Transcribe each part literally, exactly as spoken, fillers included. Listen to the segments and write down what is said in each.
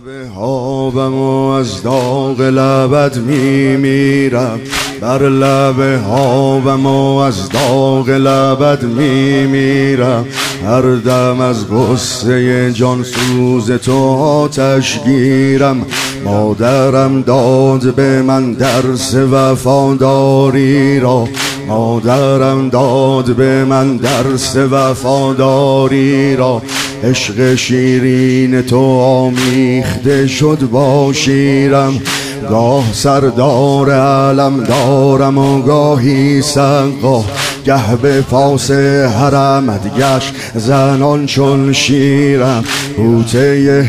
لب حابم و از داغ لبت میمیرم، بر لب حابم و از داغ لبت میمیرم. هر دم از غصه جان سوز تو آتش گیرم. مادرم داد به من درس وفاداری را، مادرم داد به من درس وفاداری را. عشق شیرین تو آمیخته شد با شیرم، گاه سردار علم دارم و گاهی سقا. گه به پاس حرمت گشت زنان چون شیرم. بوته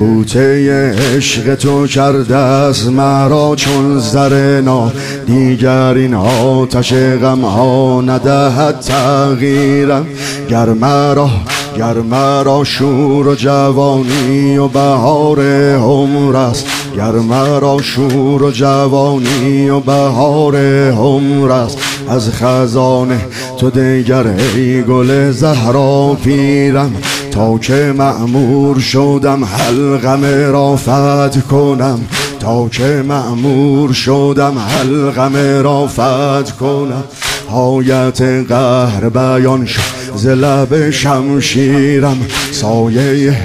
بوته عشق تو کرده از مرا چون زرنا، دیگر این آتش غم ها ندهد تغییرم. گر مرا گر مرا شور و جوانی و بهار عمر است، گر مرا شور و جوانی و بهار عمر است. از خزانه تو دیگر ای گل زهرا پیرم، تا که مأمور شدم حلقم را فتح کنم، تا که مأمور شدم حلقم را فتح کنم. حایت قهر بیان شد ز لب شمشیرم، سایه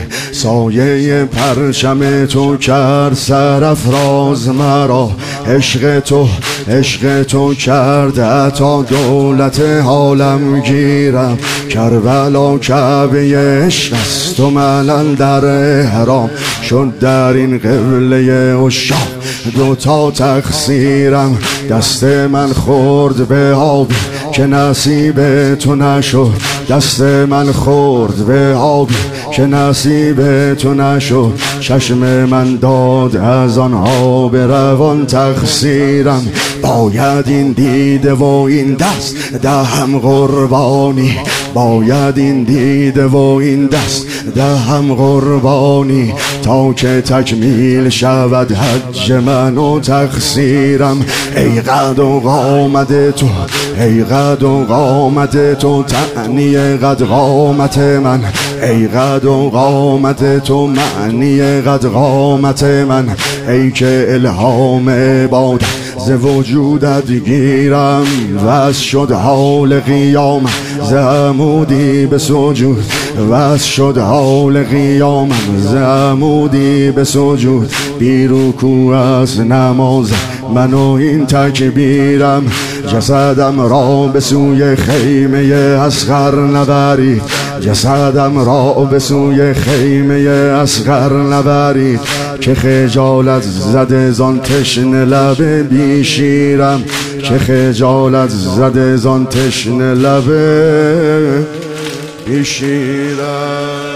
سایه پرچم تو کرد سرافراز مرا. عشق تو عشق تو کرد تا دولت حالم گیرم. کربلا کعبه عشق است و من اندر احرام، شد در این قبله عشاق دو تا تقصیرم. دست من خورد به آبی که نصیب تو نشد، دست من خورد به آبی که نصیب تو نشد. چشم من داد از آن آب روان تقصیرم. باید این دیده و این دست دهم قربانی، باید این دیده و این دست دهم قربانی، تا که تکمیل شود حج من و تقصیرم. ای قد و قامت تو ای قد و قامت تو تعنی قد قامت من، ای قد و قامت تو معنی قد قامت من. ای که الهام عبادت ز وجودت گیرم، وز شد حال قیامم ز عمودی به سجود، وز شد حال قیامم ز عمودی به سجود. بی رکوع از نماز من و این تکبیرم، جسدم را به سوی خیمه اصغر نبرید، جسدم را به سوی خیمه اصغر نبرید. که خجالت زده زان تشنه لب بی شیرم، که خجالت زده زان تشنه لب بی شیرم.